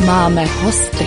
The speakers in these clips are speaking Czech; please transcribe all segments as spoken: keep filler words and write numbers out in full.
máme hosty.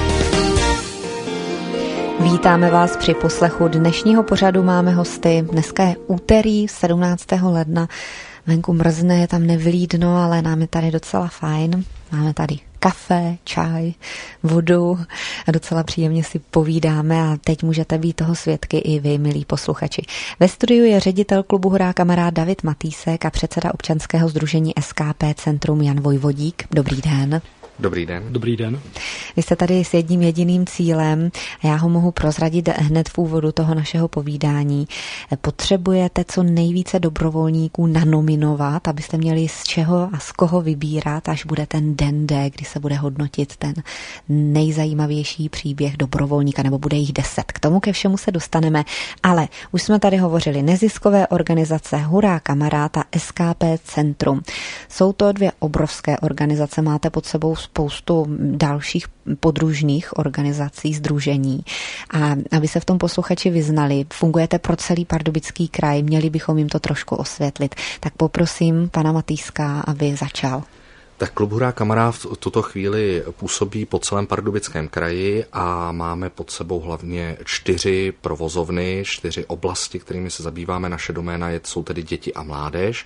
Vítáme vás při poslechu dnešního pořadu Máme hosty. Dneska je úterý sedmnáctého ledna. Venku mrzne, je tam nevlídno, ale nám je tady docela fajn. Máme tady kafe, čaj, vodu a docela příjemně si povídáme a teď můžete být toho svědky i vy, milí posluchači. Ve studiu je ředitel klubu Hurá kamarád David Matýsek a předseda občanského sdružení S K P Centrum Jan Vojvodík. Dobrý den. Dobrý den. Dobrý den. Vy jste tady s jedním jediným cílem a já ho mohu prozradit hned v úvodu toho našeho povídání. Potřebujete co nejvíce dobrovolníků nanominovat, abyste měli z čeho a z koho vybírat, až bude ten den D, kdy se bude hodnotit ten nejzajímavější příběh dobrovolníka, nebo bude jich deset. K tomu ke všemu se dostaneme, ale už jsme tady hovořili neziskové organizace Hurá kamarád a S K P Centrum. Jsou to dvě obrovské organizace, máte pod sebou spoustu dalších podružných organizací, sdružení. A aby se v tom posluchači vyznali, fungujete pro celý Pardubický kraj, měli bychom jim to trošku osvětlit. Tak poprosím pana Matýska, aby začal. Tak klub Hurá kamarád v tuto chvíli působí po celém Pardubickém kraji a máme pod sebou hlavně čtyři provozovny, čtyři oblasti, kterými se zabýváme. Naše doména je, jsou tedy děti a mládež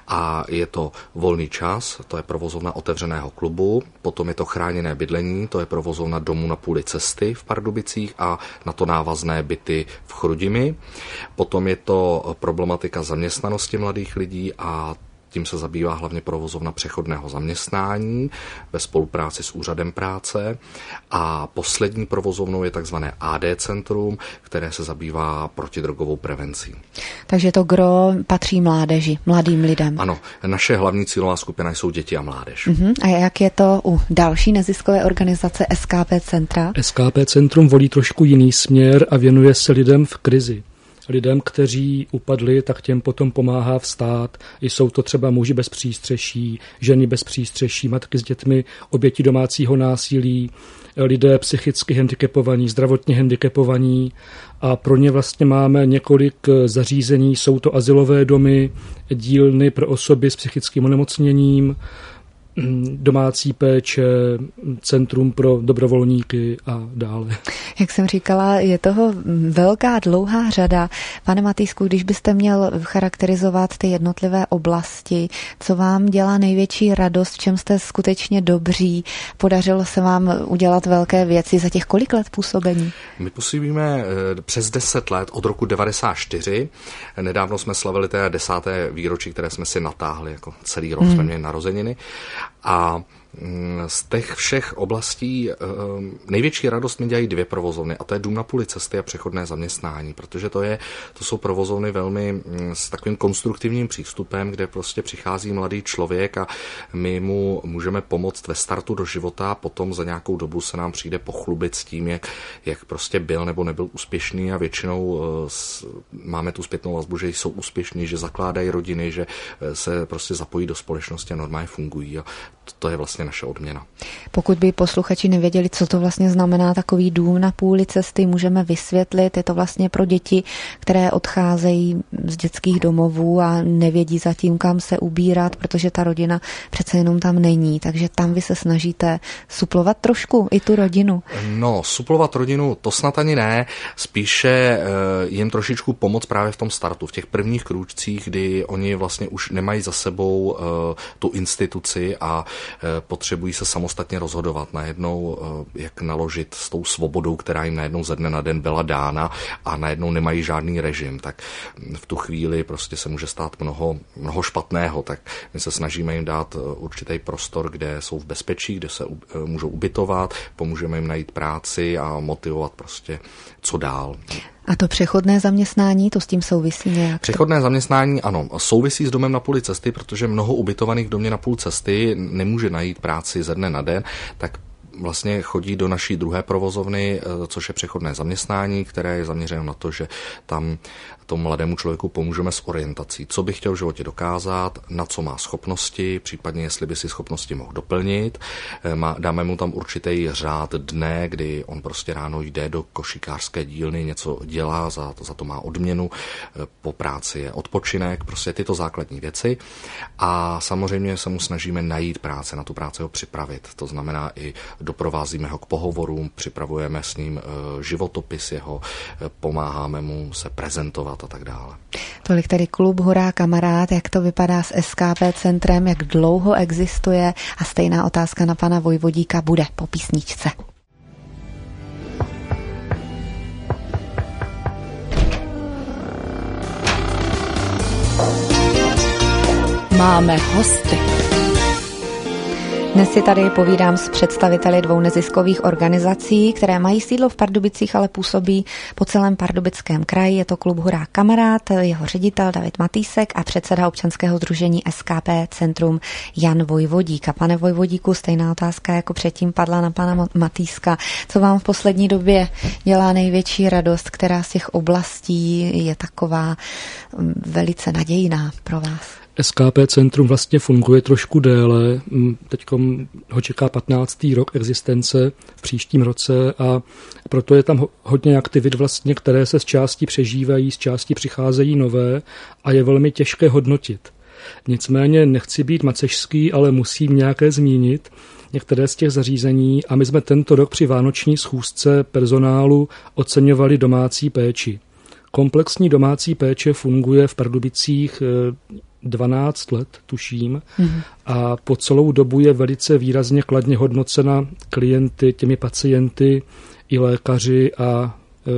a je to volný čas, to je provozovna otevřeného klubu, potom je to chráněné bydlení, to je provozovna domu na půli cesty v Pardubicích a na to návazné byty v Chrudimi. Potom je to problematika zaměstnanosti mladých lidí a tím se zabývá hlavně provozovna přechodného zaměstnání ve spolupráci s úřadem práce a poslední provozovnou je takzvané A D centrum, které se zabývá protidrogovou prevencí. Takže to gro patří mládeži, mladým lidem. Ano, naše hlavní cílová skupina jsou děti a mládež. Uh-huh. A jak je to u další neziskové organizace S K P Centra? S K P Centrum volí trošku jiný směr a věnuje se lidem v krizi. Lidem, kteří upadli, tak těm potom pomáhá vstát. Jsou to třeba muži bez přístřeší, ženy bez přístřeší, matky s dětmi, oběti domácího násilí, lidé psychicky handicapovaní, zdravotně handicapovaní a pro ně vlastně máme několik zařízení. Jsou to azylové domy, dílny pro osoby s psychickým onemocněním, domácí péče, centrum pro dobrovolníky a dále. Jak jsem říkala, je toho velká, dlouhá řada. Pane Matýsku, když byste měl charakterizovat ty jednotlivé oblasti, co vám dělá největší radost, v čem jste skutečně dobří, podařilo se vám udělat velké věci za těch kolik let působení? My působíme přes deset let, od roku devadesát čtyři. Nedávno jsme slavili té desáté výročí, které jsme si natáhli, jako celý rok hmm. jsme měli narozeniny. A z těch všech oblastí největší radost mi dělají dvě provozovny a to je dům na půli cesty a přechodné zaměstnání, protože to, je, to jsou provozovny velmi s takovým konstruktivním přístupem, kde prostě přichází mladý člověk a my mu můžeme pomoct ve startu do života a potom za nějakou dobu se nám přijde pochlubit s tím, jak, jak prostě byl nebo nebyl úspěšný a většinou máme tu zpětnou vazbu, že jsou úspěšní, že zakládají rodiny, že se prostě zapojí do společnosti a normálně fungují a to je vlastně naše odměna. Pokud by posluchači nevěděli, co to vlastně znamená takový dům na půli cesty, můžeme vysvětlit. Je to vlastně pro děti, které odcházejí z dětských domovů a nevědí zatím, kam se ubírat, protože ta rodina přece jenom tam není. Takže tam vy se snažíte suplovat trošku i tu rodinu. No, suplovat rodinu, to snad ani ne. Spíše jim trošičku pomoct právě v tom startu, v těch prvních krůčcích, kdy oni vlastně už nemají za sebou tu instituci a potřebují se samostatně rozhodovat najednou, jak naložit s tou svobodou, která jim najednou ze dne na den byla dána a najednou nemají žádný režim, tak v tu chvíli prostě se může stát mnoho, mnoho špatného, tak my se snažíme jim dát určitý prostor, kde jsou v bezpečí, kde se můžou ubytovat, pomůžeme jim najít práci a motivovat prostě co dál. A to přechodné zaměstnání, to s tím souvisí nějak? Přechodné zaměstnání, ano, souvisí s domem na půli cesty, protože mnoho ubytovaných v domě na půl cesty nemůže najít práci ze dne na den, tak vlastně chodí do naší druhé provozovny, což je přechodné zaměstnání, které je zaměřeno na to, že tam tomu mladému člověku pomůžeme s orientací, co by chtěl v životě dokázat, na co má schopnosti, případně jestli by si schopnosti mohl doplnit. Má, dáme mu tam určitý řád dne, kdy on prostě ráno jde do košíkářské dílny, něco dělá, za to, za to má odměnu, po práci je odpočinek, prostě tyto základní věci. A samozřejmě se mu snažíme najít práce, na tu práci ho připravit. To znamená i doprovázíme ho k pohovorům, připravujeme s ním životopis jeho, pomáháme mu se prezentovat a tak dále. Tolik tedy klub Hurá kamarád, jak to vypadá s S K P centrem, jak dlouho existuje a stejná otázka na pana Vojvodíka bude po písničce. Máme hosty. Dnes si tady povídám s představiteli dvou neziskových organizací, které mají sídlo v Pardubicích, ale působí po celém Pardubickém kraji. Je to klub Hurá kamarád, jeho ředitel David Matýsek a předseda občanského sdružení S K P Centrum Jan Vojvodík. A pane Vojvodíku, stejná otázka jako předtím padla na pana Matýska. Co vám v poslední době dělá největší radost, která z těch oblastí je taková velice nadějná pro vás? S K P Centrum vlastně funguje trošku déle, teď ho čeká patnáctý rok existence v příštím roce a proto je tam hodně aktivit vlastně, které se z části přežívají, z části přicházejí nové a je velmi těžké hodnotit. Nicméně nechci být macešský, ale musím nějaké zmínit některé z těch zařízení a my jsme tento rok při vánoční schůzce personálu oceňovali domácí péči. Komplexní domácí péče funguje v Pardubicích dvanáct let, tuším, mm. a po celou dobu je velice výrazně kladně hodnocena klienty, těmi pacienty i lékaři a e,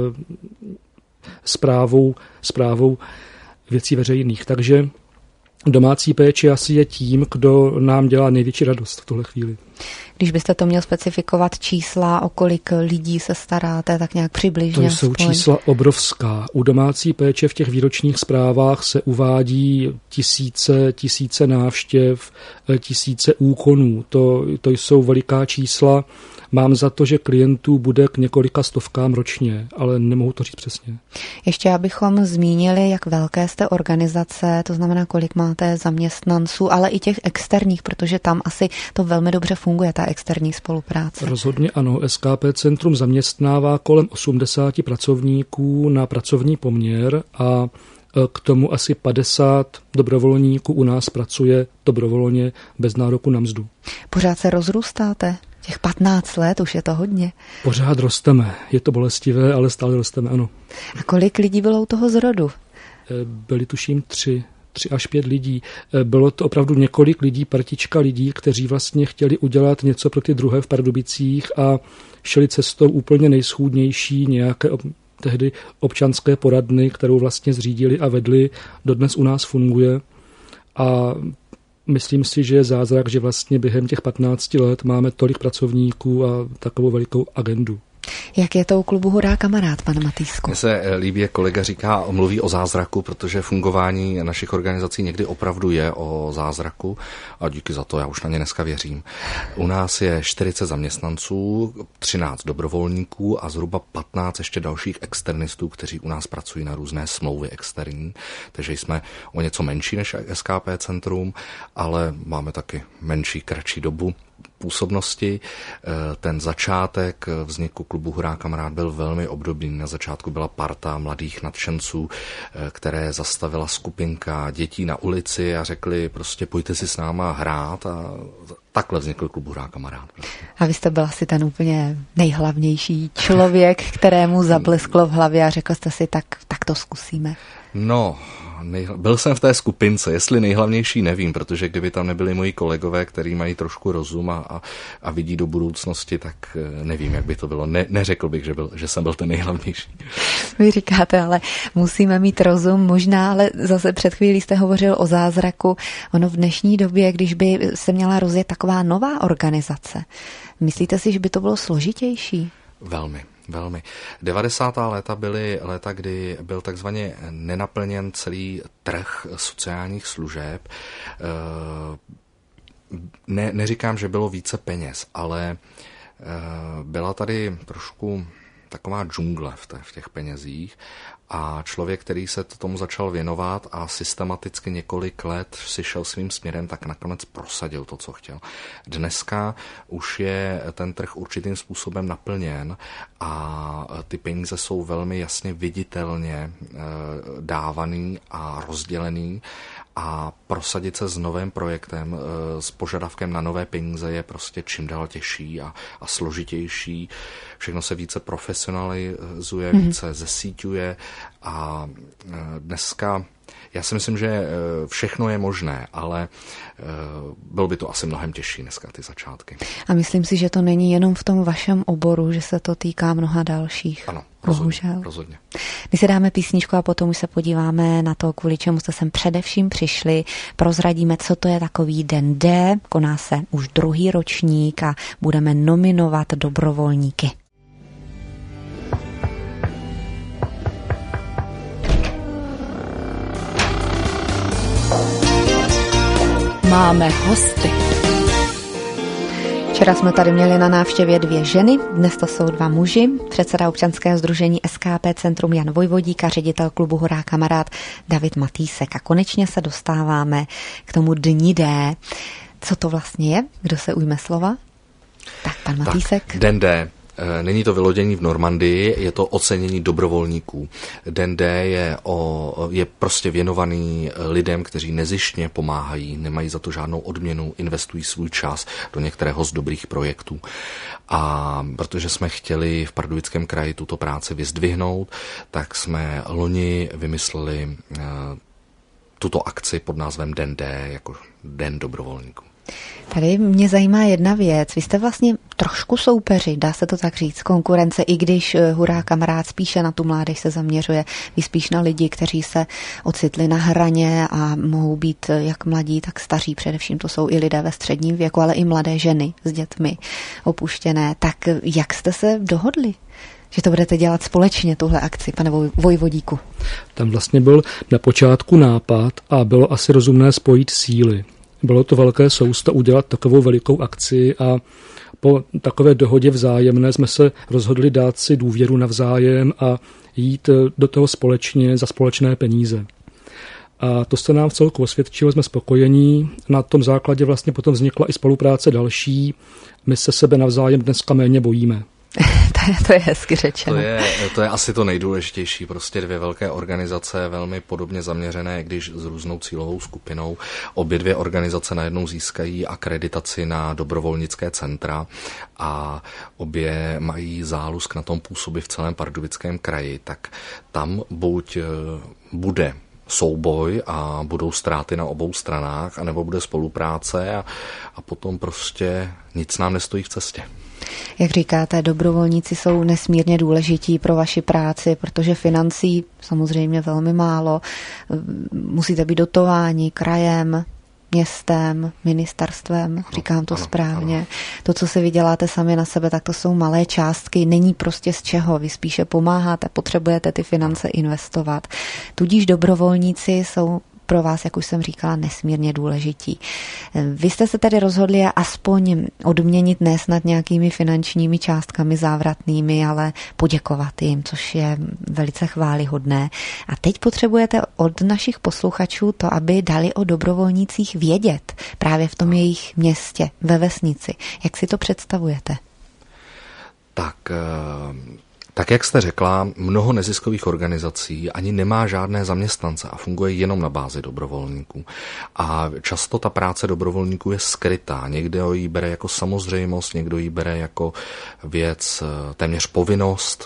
správou, správou věcí veřejných. Takže domácí péče asi je tím, kdo nám dělá největší radost v tuhle chvíli. Když byste to měl specifikovat čísla, o kolik lidí se staráte, tak nějak přibližně. To jsou čísla obrovská. U domácí péče v těch výročních zprávách se uvádí tisíce, tisíce návštěv, tisíce úkonů. To, to jsou veliká čísla. Mám za to, že klientů bude k několika stovkám ročně, ale nemohu to říct přesně. Ještě abychom zmínili, jak velké jste organizace, to znamená, kolik máte zaměstnanců, ale i těch externích, protože tam asi to velmi dobře funguje, ta externí spolupráce. Rozhodně ano. S K P Centrum zaměstnává kolem osmdesáti pracovníků na pracovní poměr a k tomu asi padesát dobrovolníků u nás pracuje dobrovolně bez nároku na mzdu. Pořád se rozrůstáte? Těch patnáct let, už je to hodně. Pořád rosteme. Je to bolestivé, ale stále rosteme, ano. A kolik lidí bylo u toho zrodu? Byli tuším tři, tři až pět lidí. Bylo to opravdu několik lidí, partička lidí, kteří vlastně chtěli udělat něco pro ty druhé v Pardubicích a šli cestou úplně nejschůdnější nějaké tehdy občanské poradny, kterou vlastně zřídili a vedli, dodnes u nás funguje. A myslím si, že je zázrak, že vlastně během těch patnácti let máme tolik pracovníků a takovou velikou agendu. Jak je to u klubu Hurá kamarád, pane Matýsku? Mně se líbí, jak kolega říká, mluví o zázraku, protože fungování našich organizací někdy opravdu je o zázraku a díky za to já už na ně dneska věřím. U nás je čtyřicet zaměstnanců, třináct dobrovolníků a zhruba patnáct ještě dalších externistů, kteří u nás pracují na různé smlouvy externí, takže jsme o něco menší než S K P Centrum, ale máme taky menší, kratší dobu působnosti. Ten začátek vzniku klubu Hurá kamarád byl velmi obdobný. Na začátku byla parta mladých nadšenců, které zastavila skupinka dětí na ulici a řekli prostě pojďte si s náma hrát a takhle vznikl klub Hurá kamarád. A vy jste byl asi ten úplně nejhlavnější člověk, kterému zablesklo v hlavě a řekl jste si tak, tak to zkusíme. No, nejhla... byl jsem v té skupince, jestli nejhlavnější nevím, protože kdyby tam nebyli moji kolegové, kteří mají trošku rozum a, a, a vidí do budoucnosti, tak nevím, jak by to bylo. Ne, neřekl bych, že, byl, že jsem byl ten nejhlavnější. Vy říkáte, ale musíme mít rozum, možná, ale zase před chvílí jste hovořil o zázraku. Ono v dnešní době, když by se měla rozjet taková nová organizace, myslíte si, že by to bylo složitější? Velmi. Velmi. devadesátá léta byly léta, kdy byl takzvaně nenaplněn celý trh sociálních služeb. Ne, neříkám, že bylo více peněz, ale byla tady trošku taková džungle v, té, v těch penězích. A člověk, který se tomu začal věnovat a systematicky několik let si šel svým směrem, tak nakonec prosadil to, co chtěl. Dneska už je ten trh určitým způsobem naplněn a ty peníze jsou velmi jasně viditelně dávaný a rozdělený a prosadit se s novým projektem, s požadavkem na nové peníze je prostě čím dál těžší a, a složitější. Všechno se více profesionalizuje, mm-hmm. více zesíťuje a dneska já si myslím, že všechno je možné, ale bylo by to asi mnohem těžší dneska ty začátky. A myslím si, že to není jenom v tom vašem oboru, že se to týká mnoha dalších. Ano, rozhodně, bohužel. rozhodně. My si dáme písničku a potom už se podíváme na to, kvůli čemu jste sem především přišli. Prozradíme, co to je takový Den D. Koná se už druhý ročník a budeme nominovat dobrovolníky. Máme hosty. Včera jsme tady měli na návštěvě dvě ženy, dnes to jsou dva muži. Předseda občanského sdružení S K P Centrum Jan Vojvodík a ředitel klubu Hurá kamarád David Matýsek. A konečně se dostáváme k tomu Dni D. Co to vlastně je? Kdo se ujme slova? Tak, pan Matýsek. Tak, Den D. Není to vylodění v Normandii, je to ocenění dobrovolníků. Den D je, o, je prostě věnovaný lidem, kteří nezištně pomáhají, nemají za to žádnou odměnu, investují svůj čas do některého z dobrých projektů. A protože jsme chtěli v Pardubickém kraji tuto práci vyzdvihnout, tak jsme loni vymysleli tuto akci pod názvem Den D jako Den dobrovolníků. Tady mě zajímá jedna věc. Vy jste vlastně trošku soupeři, dá se to tak říct, konkurence, i když Hurá kamarád spíše na tu mládež se zaměřuje, vy spíš na lidi, kteří se ocitli na hraně a mohou být jak mladí, tak staří. Především to jsou i lidé ve středním věku, ale i mladé ženy s dětmi opuštěné. Tak jak jste se dohodli, že to budete dělat společně, tuhle akci, pane Vojvodíku? Tam vlastně byl na počátku nápad a bylo asi rozumné spojit síly. Bylo to velké sousto udělat takovou velikou akci a po takové dohodě vzájemné jsme se rozhodli dát si důvěru navzájem a jít do toho společně za společné peníze. A to se nám v celku osvědčilo, jsme spokojení. Na tom základě vlastně potom vznikla i spolupráce další. My se sebe navzájem dneska méně bojíme. to, je, to je hezky řečeno. To je, to je asi to nejdůležitější. Prostě dvě velké organizace, velmi podobně zaměřené, když s různou cílovou skupinou. Obě dvě organizace najednou získají akreditaci na dobrovolnické centra a obě mají zálusk na tom působit v celém Pardubickém kraji. Tak tam buď bude souboj a budou ztráty na obou stranách, anebo bude spolupráce a, a potom prostě nic nám nestojí v cestě. Jak říkáte, dobrovolníci jsou nesmírně důležití pro vaši práci, protože financí samozřejmě velmi málo. Musíte být dotováni krajem, městem, ministerstvem, říkám to ano, správně. Ano. To, co si vyděláte sami na sebe, tak to jsou malé částky, není prostě z čeho. Vy spíše pomáháte, potřebujete ty finance investovat. Tudíž dobrovolníci jsou pro vás, jak už jsem říkala, nesmírně důležití. Vy jste se tedy rozhodli aspoň odměnit ne snad nějakými finančními částkami závratnými, ale poděkovat jim, což je velice chvályhodné. A teď potřebujete od našich posluchačů to, aby dali o dobrovolnících vědět právě v tom jejich městě, ve vesnici. Jak si to představujete? Tak... Tak jak jste řekla, mnoho neziskových organizací ani nemá žádné zaměstnance a funguje jenom na bázi dobrovolníků. A často ta práce dobrovolníků je skrytá. Někdo ji bere jako samozřejmost, někdo ji bere jako věc, téměř povinnost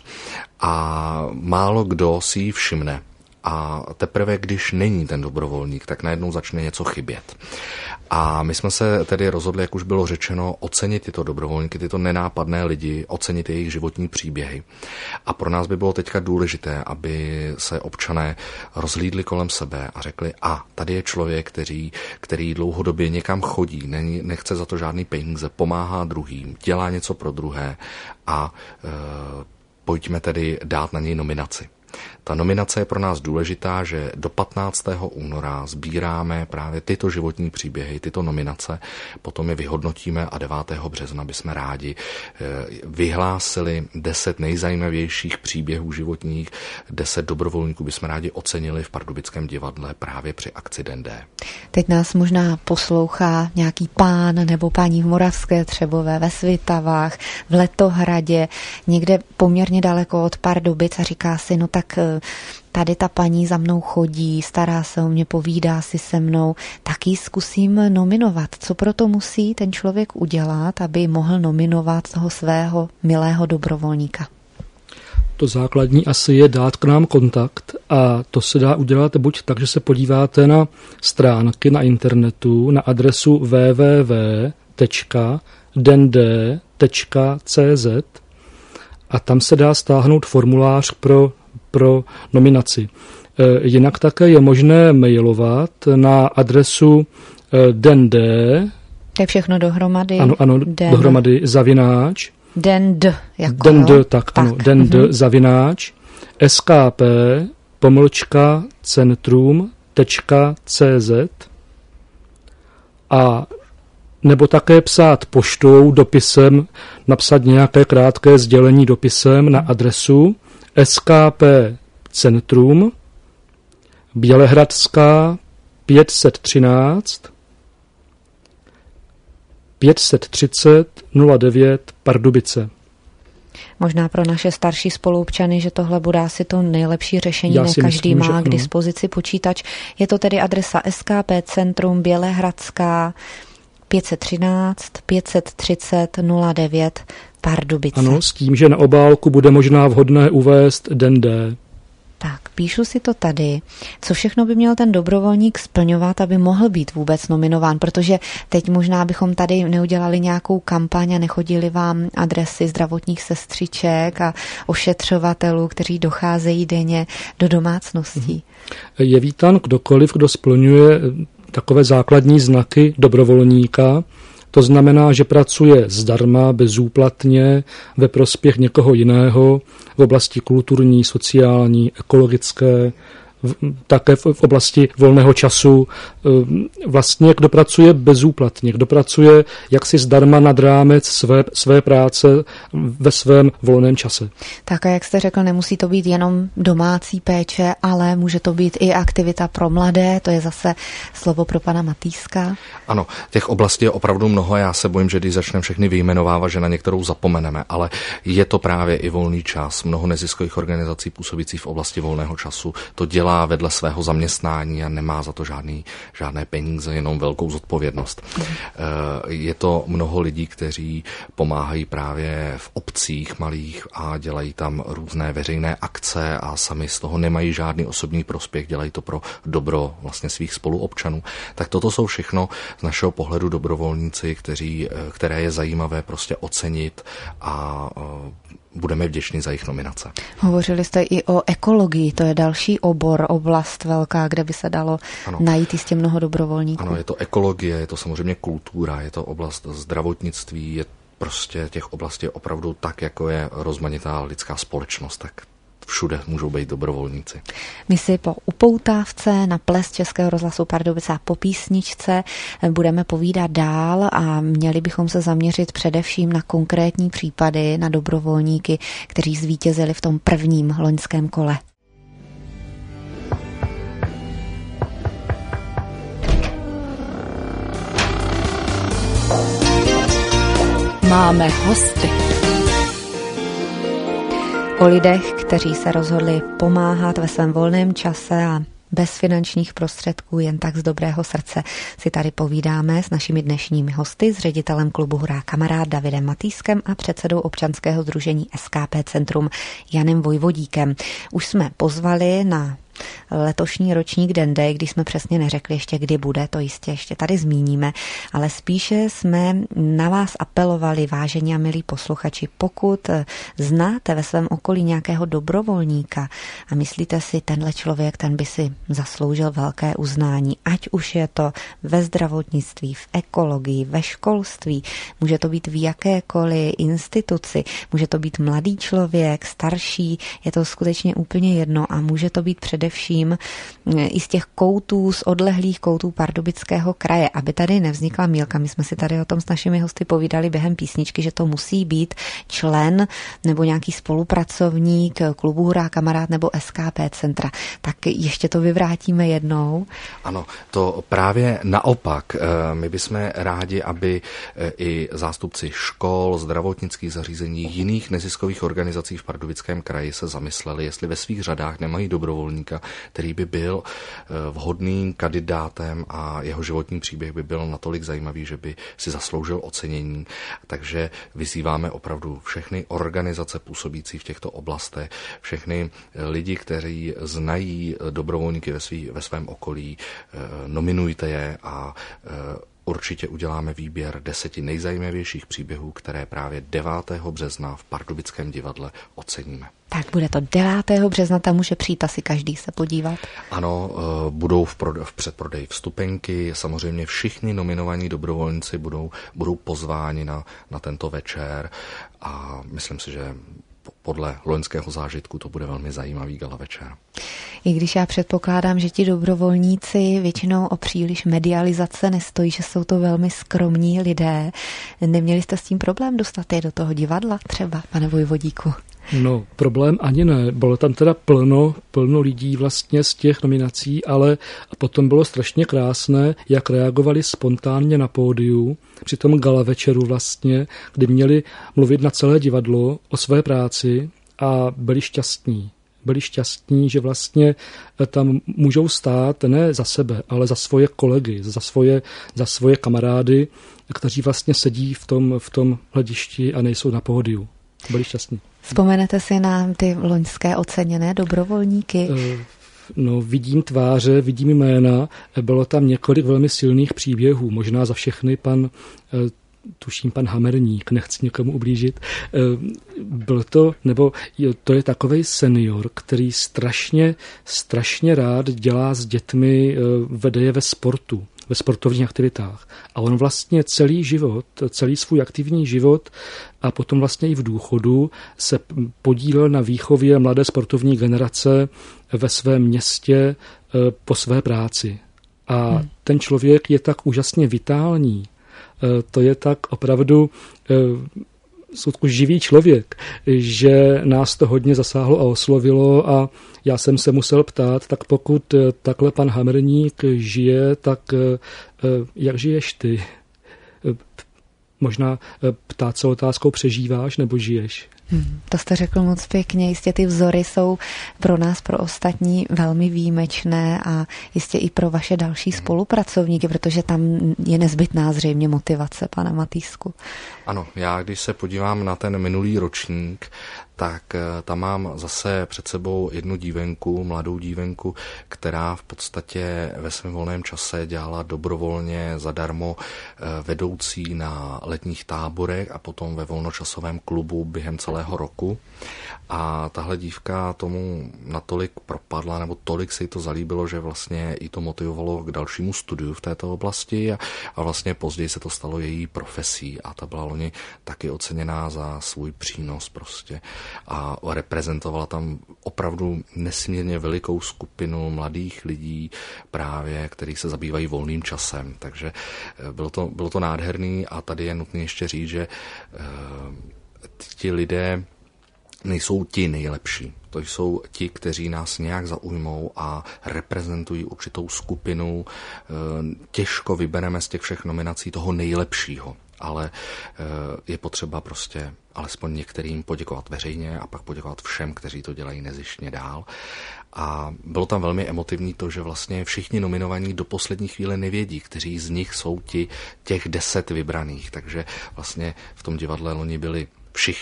a málo kdo si ji všimne. A teprve, když není ten dobrovolník, tak najednou začne něco chybět. A my jsme se tedy rozhodli, jak už bylo řečeno, ocenit tyto dobrovolníky, tyto nenápadné lidi, ocenit jejich životní příběhy. A pro nás by bylo teďka důležité, aby se občané rozhlídli kolem sebe a řekli, a tady je člověk, který, který dlouhodobě někam chodí, není, nechce za to žádný peníze, pomáhá druhým, dělá něco pro druhé a e, pojďme tedy dát na něj nominaci. Ta nominace je pro nás důležitá, že do patnáctého února sbíráme právě tyto životní příběhy, tyto nominace, potom je vyhodnotíme a devátého března bychom rádi vyhlásili deset nejzajímavějších příběhů životních, deset dobrovolníků bychom rádi ocenili v Pardubickém divadle právě při akci Den D. Teď nás možná poslouchá nějaký pán nebo paní v Moravské Třebové, ve Svitavách, v Letohradě, někde poměrně daleko od Pardubic a říká si, no tak tady ta paní za mnou chodí, stará se o mě, povídá si se mnou, tak ji zkusím nominovat. Co proto musí ten člověk udělat, aby mohl nominovat toho svého milého dobrovolníka? To základní asi je dát k nám kontakt a to se dá udělat buď tak, že se podíváte na stránky na internetu na adresu w w w tečka den d tečka c z a tam se dá stáhnout formulář pro, pro nominaci. E, jinak také je možné mailovat na adresu e, dend. To je všechno dohromady? Ano, ano, den. dohromady zavináč. Dend, jako Dend, jo? tak, tak. ano, dend mm-hmm. zavináč skp pomlčka centrum tečka cz a nebo také psát poštou, dopisem, napsat nějaké krátké sdělení dopisem na adresu S K P Centrum Bělehradská pět set třináct pět set třicet nula devět Pardubice. Možná pro naše starší spoluobčany, že tohle bude asi to nejlepší řešení, Já ne si každý myslím, má že k dispozici počítač. Je to tedy adresa S K P Centrum Bělehradská pět set třináct pět set třicet nula devět Pardubice. Ano, s tím, že na obálku bude možná vhodné uvést Den D. Tak, píšu si to tady. Co všechno by měl ten dobrovolník splňovat, aby mohl být vůbec nominován? Protože teď možná bychom tady neudělali nějakou kampaň a nechodili vám adresy zdravotních sestřiček a ošetřovatelů, kteří docházejí denně do domácností. Je vítán kdokoliv, kdo splňuje takové základní znaky dobrovolníka. To znamená, že pracuje zdarma, bezúplatně, ve prospěch někoho jiného v oblasti kulturní, sociální, ekologické, také v oblasti volného času. Vlastně kdo pracuje bezúplatně, kdo pracuje jaksi zdarma nad rámec své, své práce ve svém volném čase. Tak a jak jste řekl, nemusí to být jenom domácí péče, ale může to být i aktivita pro mladé, to je zase slovo pro pana Matýska. Ano, těch oblastí je opravdu mnoho, já se bojím, že když začneme všechny vyjmenovávat, že na některou zapomeneme, ale je to právě i volný čas. Mnoho neziskových organizací působících v oblasti volného času to dělá vedle svého zaměstnání a nemá za to žádný, žádné peníze, jenom velkou zodpovědnost. Mm. Je to mnoho lidí, kteří pomáhají právě v obcích malých a dělají tam různé veřejné akce a sami z toho nemají žádný osobní prospěch, dělají to pro dobro vlastně svých spoluobčanů. Tak toto jsou všechno z našeho pohledu dobrovolníci, kteří, které je zajímavé prostě ocenit a budeme vděční za jejich nominace. Hovořili jste i o ekologii, to je další obor, oblast velká, kde by se dalo ano. najít jistě mnoho dobrovolníků. Ano, je to ekologie, je to samozřejmě kultura, je to oblast zdravotnictví, je prostě těch oblastí opravdu tak, jako je rozmanitá lidská společnost, tak všude můžou být dobrovolníci. My si po upoutávce na ples Českého rozhlasu Pardubice a po písničce budeme povídat dál a měli bychom se zaměřit především na konkrétní případy, na dobrovolníky, kteří zvítězili v tom prvním loňském kole. Máme hosty. O lidech, kteří se rozhodli pomáhat ve svém volném čase a bez finančních prostředků, jen tak z dobrého srdce, si tady povídáme s našimi dnešními hosty, s ředitelem klubu Hurá kamarád Davidem Matýskem a předsedou občanského sdružení S K P Centrum Janem Vojvodíkem. Už jsme pozvali na letošní ročník Den D, když jsme přesně neřekli ještě, kdy bude, to jistě ještě tady zmíníme, ale spíše jsme na vás apelovali, vážení a milí posluchači, pokud znáte ve svém okolí nějakého dobrovolníka a myslíte si, tenhle člověk, ten by si zasloužil velké uznání, ať už je to ve zdravotnictví, v ekologii, ve školství, může to být v jakékoliv instituci, může to být mladý člověk, starší, je to skutečně úplně jedno a může to být především i z těch koutů, z odlehlých koutů Pardubického kraje, aby tady nevznikla mýlka. My jsme si tady o tom s našimi hosty povídali během písničky, že to musí být člen nebo nějaký spolupracovník klubu Hurá kamarád nebo S K P centra. Tak ještě to vyvrátíme jednou. Ano, to právě naopak. My bychom rádi, aby i zástupci škol, zdravotnických zařízení, jiných neziskových organizací v Pardubickém kraji se zamysleli, jestli ve svých řadách nemají dobrovolníka, který by byl vhodným kandidátem a jeho životní příběh by byl natolik zajímavý, že by si zasloužil ocenění. Takže vyzýváme opravdu všechny organizace působící v těchto oblastech, všechny lidi, kteří znají dobrovolníky ve, svý, ve svém okolí, nominujte je a určitě uděláme výběr deseti nejzajímavějších příběhů, které právě devátého března v Pardubickém divadle oceníme. Tak bude to devátého března, tam může přijít asi každý se podívat. Ano, budou v, prode- v předprodeji vstupenky, samozřejmě všichni nominovaní dobrovolníci budou, budou pozváni na, na tento večer a myslím si, že podle loňského zážitku to bude velmi zajímavý gala večer. I když já předpokládám, že ti dobrovolníci většinou o příliš medializace nestojí, že jsou to velmi skromní lidé. Neměli jste s tím problém dostat je do toho divadla třeba, pane Vojvodíku? No, problém ani ne. Bylo tam teda plno, plno lidí vlastně z těch nominací, ale potom bylo strašně krásné, jak reagovali spontánně na pódiu při tom gala večeru vlastně, kdy měli mluvit na celé divadlo o své práci a byli šťastní. Byli šťastní, že vlastně tam můžou stát ne za sebe, ale za svoje kolegy, za svoje, za svoje kamarády, kteří vlastně sedí v tom, v tom hledišti a nejsou na pódiu. Byli šťastní. Vzpomenete si na ty loňské oceněné dobrovolníky? No, vidím tváře, vidím jména. Bylo tam několik velmi silných příběhů. Možná za všechny pan, tuším, pan Hamerník, nechci někomu ublížit. Byl to, nebo to je takovej senior, který strašně, strašně rád dělá s dětmi, vede je ve sportu, ve sportovních aktivitách. A on vlastně celý život, celý svůj aktivní život a potom vlastně i v důchodu se podílel na výchově mladé sportovní generace ve svém městě po své práci. A hmm. ten člověk je tak úžasně vitální, to je tak opravdu skutku živý člověk, že nás to hodně zasáhlo a oslovilo a já jsem se musel ptát, tak pokud takhle pan Hamerník žije, tak jak žiješ ty? Možná ptát se otázkou, přežíváš nebo žiješ? Hmm, to jste řekl moc pěkně. Jistě ty vzory jsou pro nás, pro ostatní velmi výjimečné a jistě i pro vaše další spolupracovníky, protože tam je nezbytná zřejmě motivace, pane Matýsku. Ano, já když se podívám na ten minulý ročník, tak tam mám zase před sebou jednu dívenku, mladou dívenku, která v podstatě ve svém volném čase dělala dobrovolně zadarmo vedoucí na letních táborech a potom ve volnočasovém klubu během celého roku. A tahle dívka tomu natolik propadla, nebo tolik se jí to zalíbilo, že vlastně jí to motivovalo k dalšímu studiu v této oblasti a, a vlastně později se to stalo její profesí a ta byla loni taky oceněná za svůj přínos prostě. A reprezentovala tam opravdu nesmírně velikou skupinu mladých lidí právě, kteří se zabývají volným časem. Takže bylo to, bylo to nádherný a tady je nutné ještě říct, že uh, ti lidé nejsou ti nejlepší. To jsou ti, kteří nás nějak zaujmou a reprezentují určitou skupinu. Těžko vybereme z těch všech nominací toho nejlepšího, ale je potřeba prostě alespoň některým poděkovat veřejně a pak poděkovat všem, kteří to dělají nezištně dál. A bylo tam velmi emotivní to, že vlastně všichni nominovaní do poslední chvíle nevědí, kteří z nich jsou ti těch deset vybraných. Takže vlastně v tom divadle loni byli všichni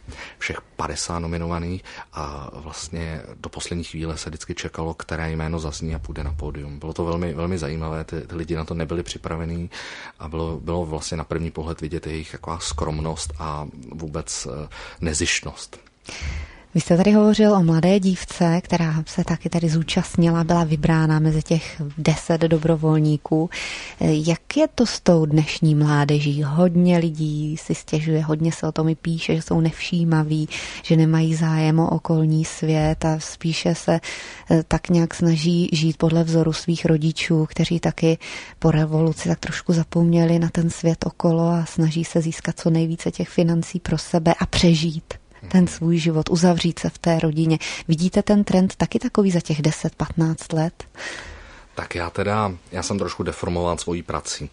všech padesát nominovaných a vlastně do poslední chvíle se vždycky čekalo, které jméno zazní a půjde na pódium. Bylo to velmi, velmi zajímavé, ty, ty lidi na to nebyli připravení a bylo, bylo vlastně na první pohled vidět jejich taková skromnost a vůbec nezištnost. Vy jste tady hovořil o mladé dívce, která se taky tady zúčastnila, byla vybrána mezi těch deset dobrovolníků. Jak je to s tou dnešní mládeží? Hodně lidí si stěžuje, hodně se o tom i píše, že jsou nevšímaví, že nemají zájem o okolní svět a spíše se tak nějak snaží žít podle vzoru svých rodičů, kteří taky po revoluci tak trošku zapomněli na ten svět okolo a snaží se získat co nejvíce těch financí pro sebe a přežít ten svůj život, uzavřít se v té rodině. Vidíte ten trend taky takový za těch deset patnáct let? Tak já teda, já jsem trošku deformován svojí prací.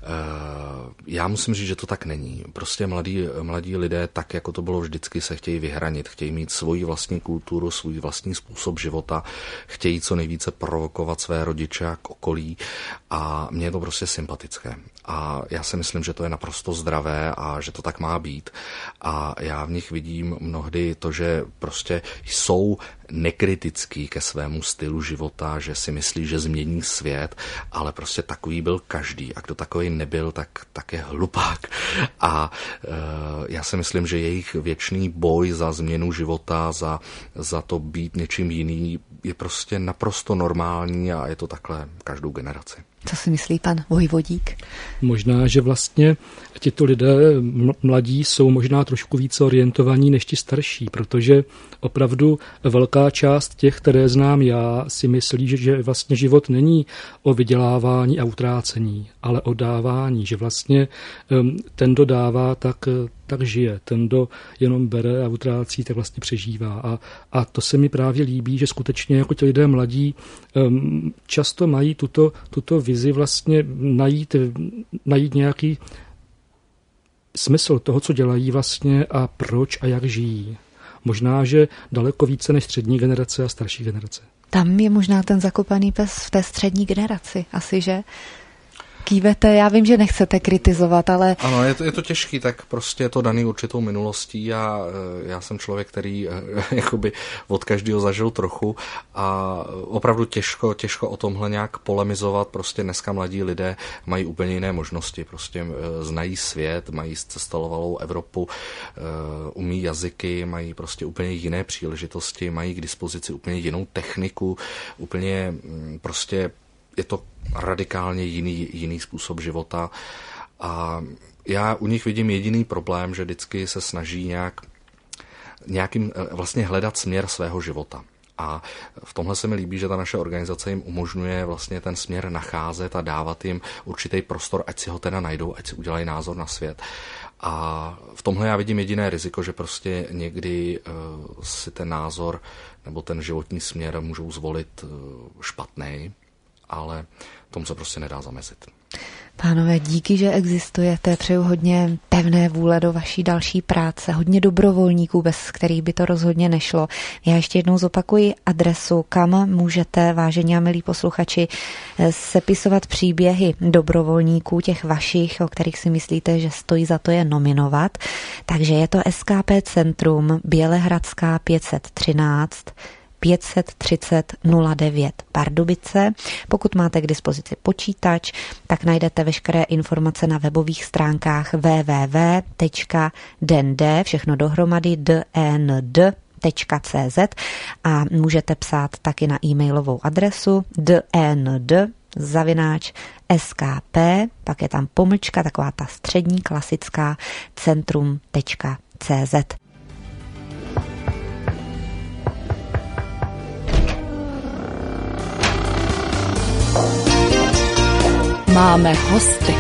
Já musím říct, že to tak není. Prostě mladí, mladí lidé, tak jako to bylo vždycky, se chtějí vyhranit, chtějí mít svoji vlastní kulturu, svůj vlastní způsob života, chtějí co nejvíce provokovat své rodiče a okolí a mně je to prostě sympatické. A já si myslím, že to je naprosto zdravé a že to tak má být. A já v nich vidím mnohdy to, že prostě jsou nekritický ke svému stylu života, že si myslí, že změní svět, ale prostě takový byl každý. A kdo takový nebyl, tak, tak je hlupák. A e, já si myslím, že jejich věčný boj za změnu života, za, za to být něčím jiný, je prostě naprosto normální a je to takhle každou generaci. Co si myslí pan Vojvodík? Možná, že vlastně tito lidé mladí jsou možná trošku více orientovaní než ti starší, protože opravdu velká část těch, které znám já, si myslí, že, že vlastně život není o vydělávání a utrácení, ale o dávání, že vlastně ten, kdo dává, tak, tak žije. Ten, kdo jenom bere a utrácí, tak vlastně přežívá. A, a to se mi právě líbí, že skutečně jako ti lidé mladí um, často mají tuto, tuto vizi vlastně najít, najít nějaký smysl toho, co dělají vlastně a proč a jak žijí. Možná, že daleko více než střední generace a starší generace. Tam je možná ten zakopaný pes v té střední generaci, asi, že? Kývete, já vím, že nechcete kritizovat, ale... Ano, je to, je to těžký, tak prostě je to daný určitou minulostí a já jsem člověk, který jakoby od každého zažil trochu a opravdu těžko, těžko o tomhle nějak polemizovat, prostě dneska mladí lidé mají úplně jiné možnosti, prostě znají svět, mají zcestovalou Evropu, umí jazyky, mají prostě úplně jiné příležitosti, mají k dispozici úplně jinou techniku, úplně prostě je to radikálně jiný, jiný způsob života a já u nich vidím jediný problém, že vždycky se snaží nějak, nějakým vlastně hledat směr svého života. A v tomhle se mi líbí, že ta naše organizace jim umožňuje vlastně ten směr nacházet a dávat jim určitý prostor, ať si ho teda najdou, ať si udělají názor na svět. A v tomhle já vidím jediné riziko, že prostě někdy uh, si ten názor nebo ten životní směr můžou zvolit uh, špatnej, ale tomu se prostě nedá zamezit. Pánové, díky, že existujete, přeju hodně pevné vůle do vaší další práce, hodně dobrovolníků, bez kterých by to rozhodně nešlo. Já ještě jednou zopakuji adresu, kam můžete, vážení a milí posluchači, sepisovat příběhy dobrovolníků, těch vašich, o kterých si myslíte, že stojí za to je nominovat. Takže je to S K P Centrum Bělehradská pět set třináct pět set třicet nula devět Pardubice. Pokud máte k dispozici počítač, tak najdete veškeré informace na webových stránkách w w w tečka d n d, všechno dohromady d n d tečka c z a můžete psát taky na e-mailovou adresu d n d zavináč s k p, pak je tam pomlčka, taková ta střední klasická centrum tečka c z. Máme hosty.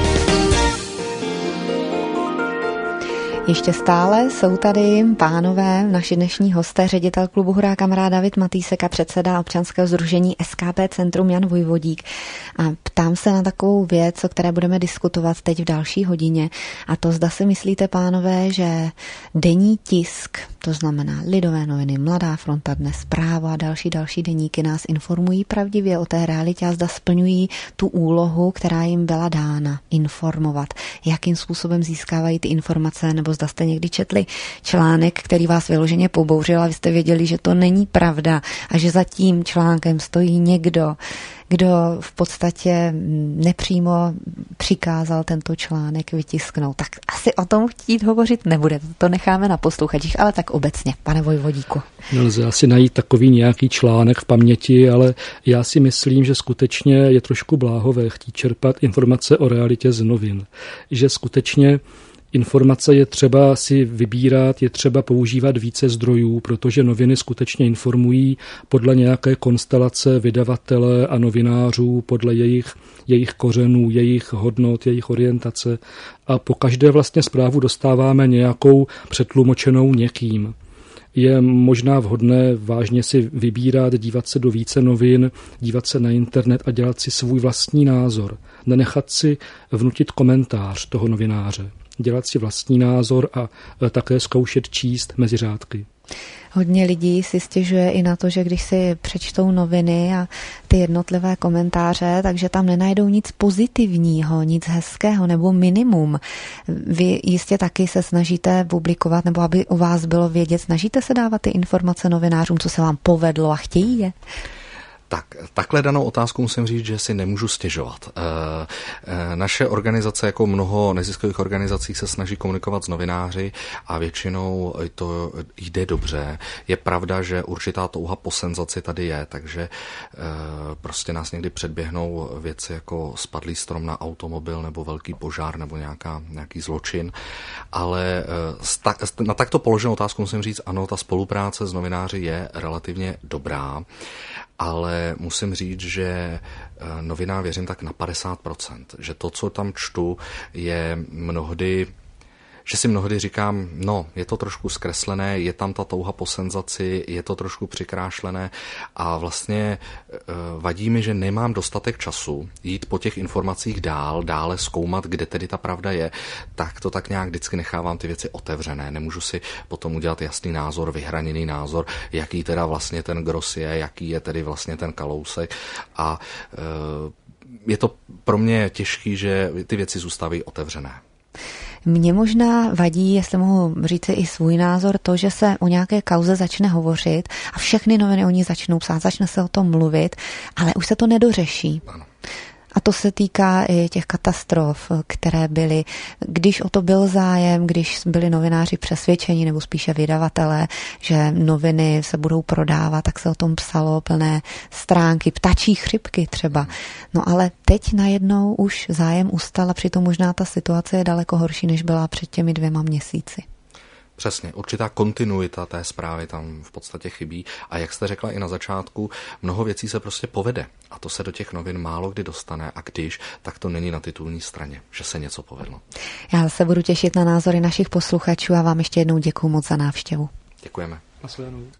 Ještě stále jsou tady pánové, naši dnešní hosté, ředitel klubu Hurá kamarád David Matýsek a předseda občanského sdružení S K P Centrum Jan Vojvodík. A ptám se na takovou věc, o které budeme diskutovat teď v další hodině. A to zda si myslíte, pánové, že denní tisk, to znamená Lidové noviny, Mladá fronta, Dnes, Právo a další další deníky nás informují pravdivě o té realitě a zda splňují tu úlohu, která jim byla dána, informovat. Jakým způsobem získávají ty informace, nebo zda jste někdy četli článek, který vás vyloženě pobouřil a vy jste věděli, že to není pravda a že za tím článkem stojí někdo, kdo v podstatě nepřímo přikázal tento článek vytisknout. Tak asi o tom chtít hovořit nebude, to necháme na posluchačích, ale tak obecně, pane vojvodíku. Nelze asi najít takový nějaký článek v paměti, ale já si myslím, že skutečně je trošku bláhové chtít čerpat informace o realitě z novin. Že skutečně informace je třeba si vybírat, je třeba používat více zdrojů, protože noviny skutečně informují podle nějaké konstelace vydavatele a novinářů, podle jejich, jejich kořenů, jejich hodnot, jejich orientace a po každé vlastně zprávu dostáváme nějakou přetlumočenou někým. Je možná vhodné vážně si vybírat, dívat se do více novin, dívat se na internet a dělat si svůj vlastní názor. Nenechat si vnutit komentář toho novináře. Dělat si vlastní názor a také zkoušet číst mezi řádky. Hodně lidí si stěžuje i na to, že když si přečtou noviny a ty jednotlivé komentáře, takže tam nenajdou nic pozitivního, nic hezkého nebo minimum. Vy jistě taky se snažíte publikovat, nebo aby u vás bylo vědět, snažíte se dávat ty informace novinářům, co se vám povedlo a chtějí je? Tak, takhle danou otázku musím říct, že si nemůžu stěžovat. E, e, naše organizace, jako mnoho neziskových organizací, se snaží komunikovat s novináři a většinou to jde dobře. Je pravda, že určitá touha po senzaci tady je, takže e, prostě nás někdy předběhnou věci jako spadlý strom na automobil nebo velký požár nebo nějaká, nějaký zločin. Ale e, na takto položenou otázku musím říct, ano, ta spolupráce s novináři je relativně dobrá. Ale musím říct, že novinám věřím tak na padesát procent, že to, co tam čtu, je mnohdy, že si mnohdy říkám, no, je to trošku zkreslené, je tam ta touha po senzaci, je to trošku přikrášlené a vlastně vadí mi, že nemám dostatek času jít po těch informacích dál, dále zkoumat, kde tedy ta pravda je, tak to tak nějak vždycky nechávám ty věci otevřené. Nemůžu si potom udělat jasný názor, vyhraněný názor, jaký teda vlastně ten Gross je, jaký je tedy vlastně ten Kalousek a je to pro mě těžký, že ty věci zůstávají otevřené. Mně možná vadí, jestli mohu říct i svůj názor, to, že se o nějaké kauze začne hovořit a všechny noviny o ní začnou psát, začne se o tom mluvit, ale už se to nedořeší. Ano. A to se týká i těch katastrof, které byly, když o to byl zájem, když byli novináři přesvědčeni, nebo spíše vydavatelé, že noviny se budou prodávat, tak se o tom psalo plné stránky, ptačí chřipky třeba. No ale teď najednou už zájem ustal a přitom možná ta situace je daleko horší, než byla před těmi dvěma měsíci. Přesně, určitá kontinuita té zprávy tam v podstatě chybí a jak jste řekla i na začátku, mnoho věcí se prostě povede a to se do těch novin málo kdy dostane a když, tak to není na titulní straně, že se něco povedlo. Já se budu těšit na názory našich posluchačů a vám ještě jednou děkuju moc za návštěvu. Děkujeme. Na shledanou.